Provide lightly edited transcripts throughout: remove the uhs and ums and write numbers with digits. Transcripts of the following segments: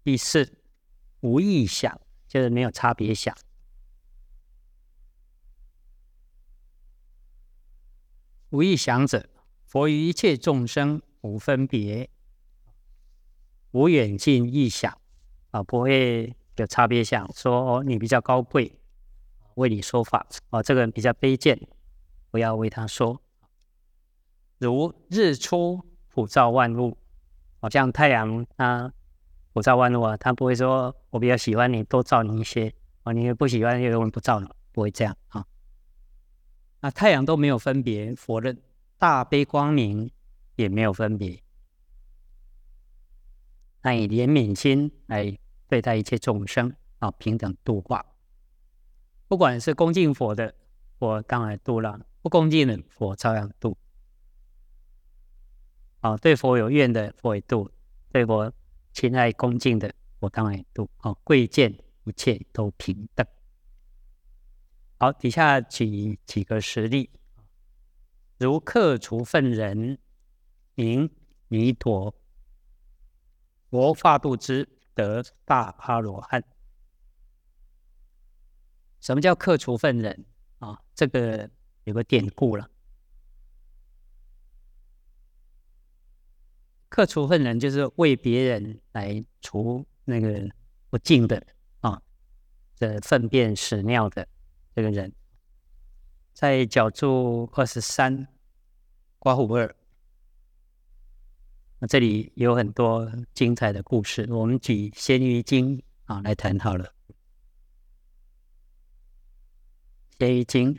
第四，无异想，就是没有差别想。无异想者，佛于一切众生无分别，无远近异想不会有差别想，说你比较高贵，为你说法这个人比较卑贱，不要为他说。如日出普照万物，像太阳普照万物他不会说我比较喜欢你，多照你一些你不喜欢有人不照你，不会这样那太阳都没有分别，佛的大悲光明也没有分别。那以怜悯心来对待一切众生平等度化。不管是恭敬佛的，佛当然度了；不恭敬的，佛照样度。对佛有怨的，佛也度；对佛亲爱恭敬的，佛当然也度。贵贱一切都平等。好，底下举几个实例，如克除粪人，名弥陀，佛化度之，得大阿罗汉。什么叫克除粪人这个有个典故了。克除粪人就是为别人来除那个不净的这粪便屎尿的这个人。在角注23刮胡2，这里有很多精彩的故事，我们举《仙鱼经》来谈好了。仙鱼经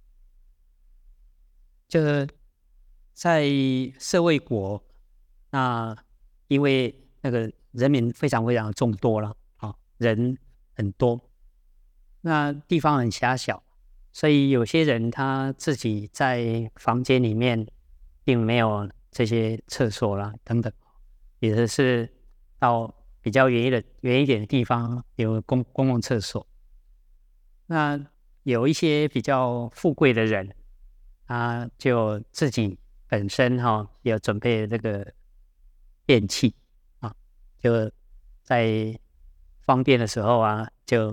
就是在舍卫国，那因为那个人民非常非常众多了人很多，那地方很狭小，所以有些人他自己在房间里面并没有这些厕所啦等等，也就是到比较远一点的地方有公共厕所。那有一些比较富贵的人，他就自己本身有准备这个便器就在方便的时候就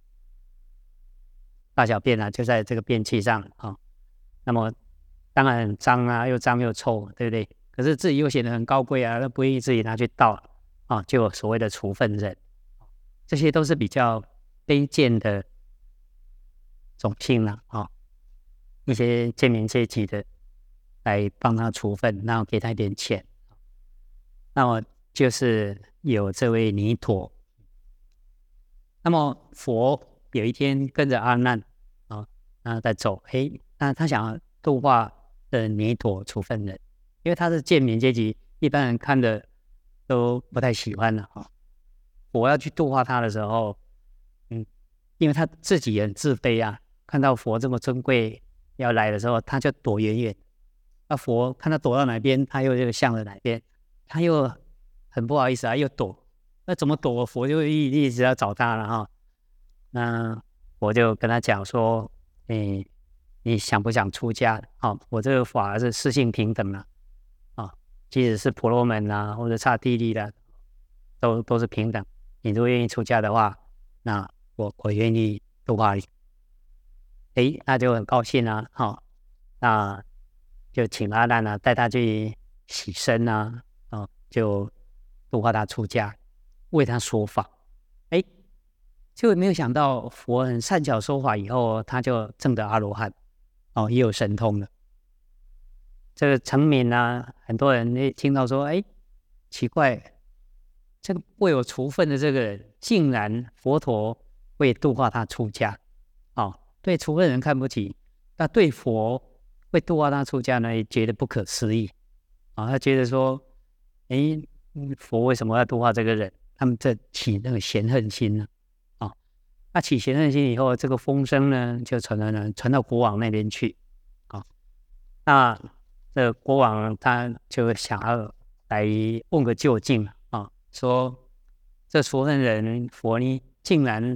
大小便就在这个便器上那么当然很脏又脏又臭，对不对？可是自己又显得很高贵那不愿意自己拿去倒就有所谓的除粪人，这些都是比较卑贱的种姓了一些贱民阶级的来帮他除粪，然后给他一点钱。那么就是有这位弥陀。那么佛有一天跟着阿难在走，那他想要度化的弥陀除粪人，因为他是贱民阶级，一般人看的都不太喜欢了佛要去度化他的时候，因为他自己也很自卑看到佛这么尊贵要来的时候，他就躲远远。那佛看他躲到哪边，他又向着哪边，他又很不好意思又躲。那怎么躲？佛就一直要找他了那我就跟他讲说，你想不想出家我这个法是四性平等即使是婆罗门或者刹帝利都是平等。你如果愿意出家的话，那我愿意度化你。那就很高兴那就请阿难带他去洗身就度化他出家，为他说法。就没有想到佛很善巧说法以后，他就证得阿罗汉也有神通了。这个成名很多人听到说，奇怪，这个为我除粪的这个人，竟然佛陀会度化他出家对除粪人看不起，那对佛会度化他出家呢，也觉得不可思议他觉得说，佛为什么要度化这个人？他们这起那个嫌恨心呢那起嫌恨心以后，这个风声呢就传到国王那边去那这国王他就想要来问个究竟说这除粪人佛你竟然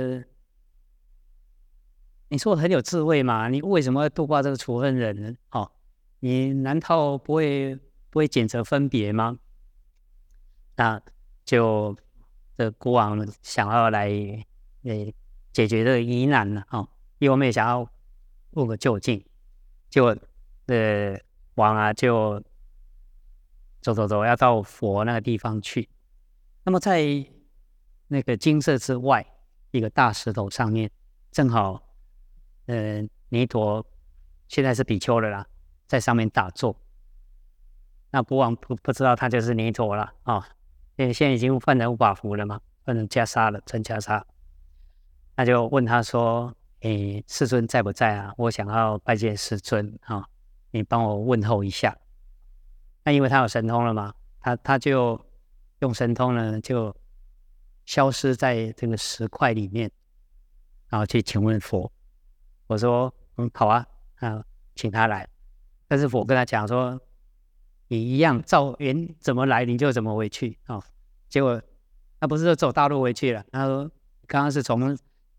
你说很有智慧嘛，你为什么要度化这个除粪人呢你难道不会检测分别吗？那就的国王想要来解决这个疑难呢，因为我们也想要问个究竟，结果王啊就走要到佛那个地方去。那么在那个精舍之外一个大石头上面，正好弥陀现在是比丘了啦，在上面打坐。那国王不知道他就是弥陀了因为现在已经换成法服了嘛，换成袈裟了，真袈裟。那就问他说：“世尊在不在啊？我想要拜见世尊你帮我问候一下。”那因为他有神通了嘛，他就用神通呢，就消失在这个石块里面，然后去请问佛。我说：“好啊，请他来。”但是佛跟他讲说：“你一样照缘怎么来，你就怎么回去结果他不是就走大路回去了？他说：“刚刚是从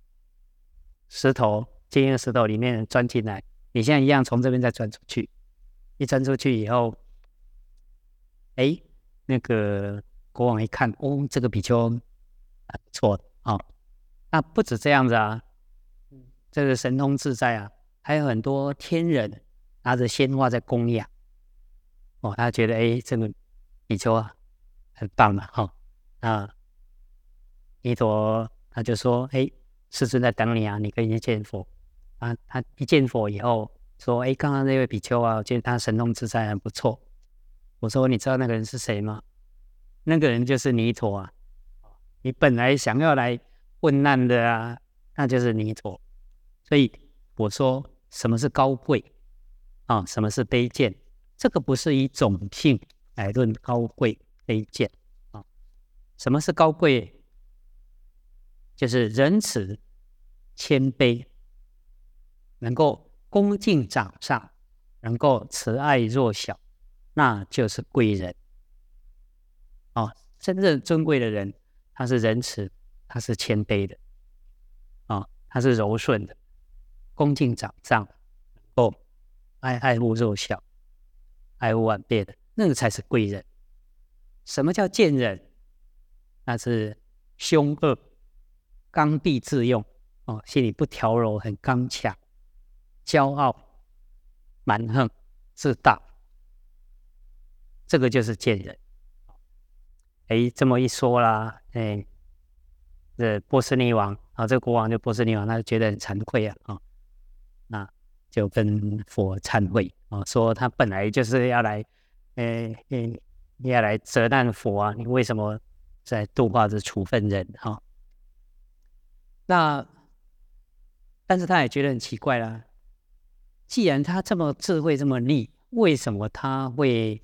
坚硬的石头里面钻进来，你现在一样从这边再钻出去。一钻出去以后，那个国王一看，这个比丘不错那不止这样子啊，这个神通自在啊，还有很多天人拿着鲜花在供养他觉得这个比丘很棒嘛弥陀他就说：“世尊在等你啊，你可以去见佛。”他一见佛以后说：“刚刚那位比丘啊，我觉得他神通自在很不错。”我说：“你知道那个人是谁吗？那个人就是弥陀啊！你本来想要来问难的啊，那就是弥陀。”所以我说，什么是高贵什么是卑贱？这个不是以种性来论高贵卑贱什么是高贵？就是仁慈、谦卑，能够恭敬长上，能够慈爱弱小，那就是贵人真正尊贵的人，他是仁慈，他是谦卑的他是柔顺的，恭敬长上，能够爱护弱小，爱护晚辈的，那个才是贵人。什么叫贱人？那是凶恶、刚愎自用心里不调柔，很刚强，骄傲、蛮横、自大，这个就是贱人。这么一说啦，这波斯匿王这个国王就波斯匿王，他就觉得很惭愧那就跟佛忏悔说他本来就是要来责难佛啊，你为什么在度化这处分人但是他也觉得很奇怪啦，既然他这么智慧这么利，为什么他会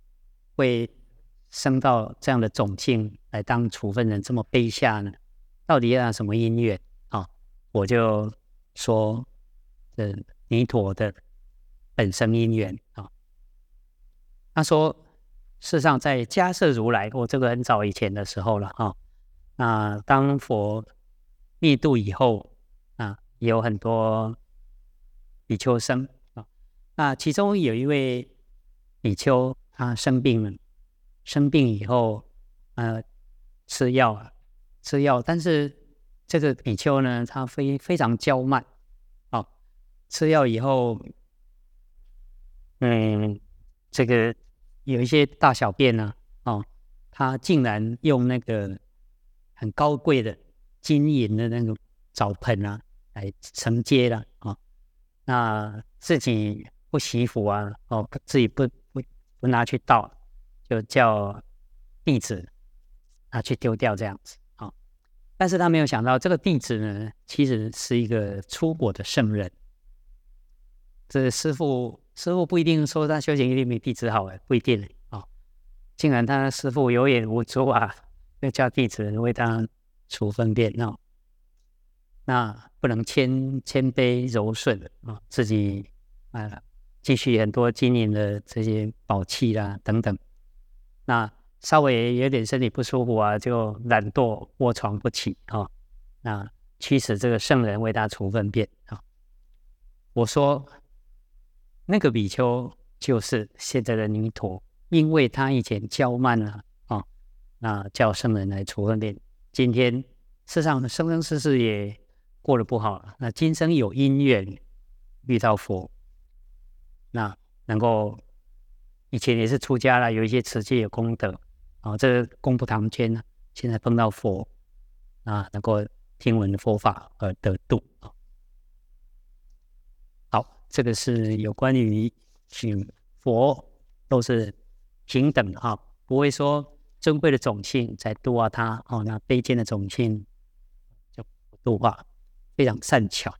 生到这样的种性来当处分人，这么卑下呢？到底要什么因缘我就说弥陀的本生因缘他说事实上在迦叶如来，这个很早以前的时候了那当佛灭度以后也有很多比丘生那其中有一位比丘他生病了，生病以后吃药，但是这个比丘呢，他非常骄慢吃药以后这个有一些大小便呢他竟然用那个很高贵的金银的那个澡盆来承接了那自己不洗服自己不拿去倒，就叫弟子拿去丢掉这样子但是他没有想到，这个弟子呢，其实是一个出国的圣人。这师父不一定说他修行一定比弟子好不一定竟然他师父有眼无珠就叫弟子为他除粪便那不能谦卑柔顺自己继续很多金银的这些宝器啦等等，那稍微有点身体不舒服就懒惰卧床不起那驱使这个圣人为他除粪便我说那个比丘就是现在的弥陀，因为他以前骄慢那叫圣人来除粪便， 今天事实上生生世世也过得不好了，那今生有因缘遇到佛，那能够以前也是出家了，有一些持戒有功德这个功不唐捐呢，现在碰到佛能够听闻佛法而得度好，这个是有关于佛都是平等的不会说尊贵的种姓在度化他那卑贱的种姓就不度化，非常善巧。